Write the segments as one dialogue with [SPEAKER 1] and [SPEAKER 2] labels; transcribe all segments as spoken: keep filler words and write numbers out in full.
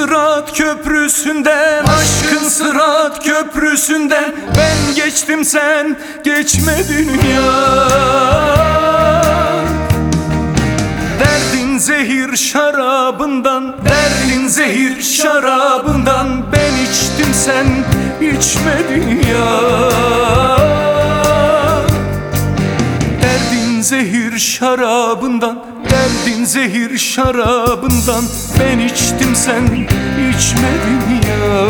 [SPEAKER 1] Sırat Köprüsü'nden, aşkın Sırat Köprüsü'nden ben geçtim, sen geçmedin ya. Derdin zehir şarabından, derdin zehir şarabından ben içtim, sen içmedin ya. Derdin zehir şarabından, derdin zehir şarabından ben içtim, sen içmedin ya.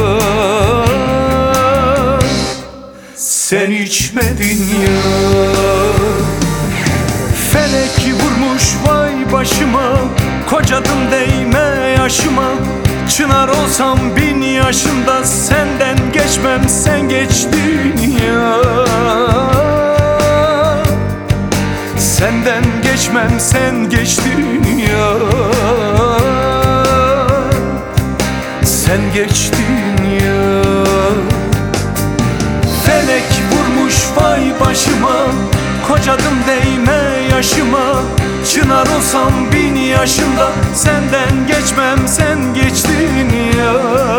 [SPEAKER 1] Sen içmedin ya. Felek vurmuş vay başıma, kocadım değme yaşıma. Çınar olsam bin yaşında senden geçmem, sen geçtin ya. Senden geçmem, sen geçtin ya. Sen geçtin ya. Felek vurmuş vay başıma, kocadım değme yaşıma. Çınar olsam bin yaşında senden geçmem, sen geçtin ya.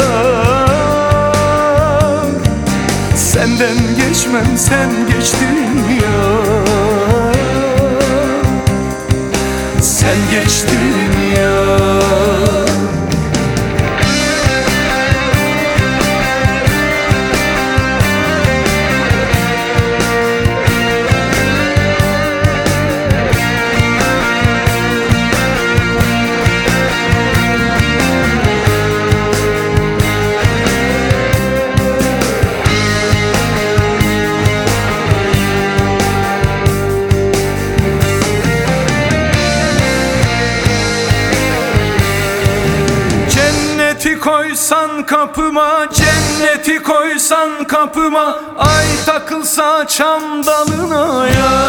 [SPEAKER 1] Senden geçmem, sen geçtin ya. Sen geçtin ya. Cenneti koysan kapıma, cenneti koysan kapıma, ay takılsa çam dalına ya.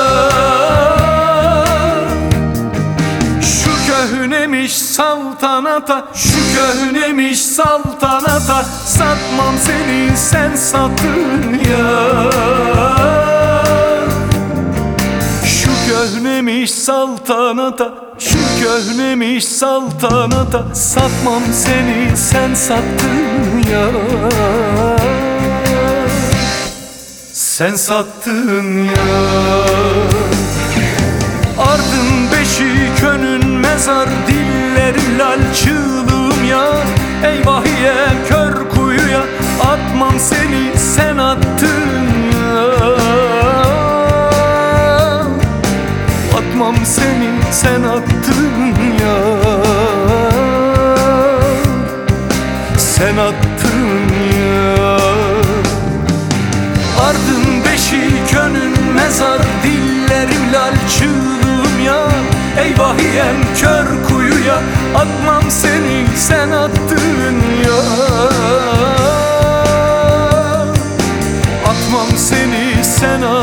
[SPEAKER 1] Şu köhnemiş saltanata, şu köhnemiş saltanata, satmam seni, sen sattın ya. Şu köhnemiş saltanata, şu köhnemiş saltanata, satmam seni, sen sattın ya. Sen sattın ya. Ardın beşik önün mezar, dillerim lal çığlığım ya. Eyvahiye kör kuyuya, atmam seni, sen attın ya. Atmam seni, sen attın ya. Sen attın ya. Ardın beşik önün mezar, dillerim lal çığlığım ya. Eyvahiyem kör kuyuya, atmam seni, sen attın ya. Atmam seni, sen attın.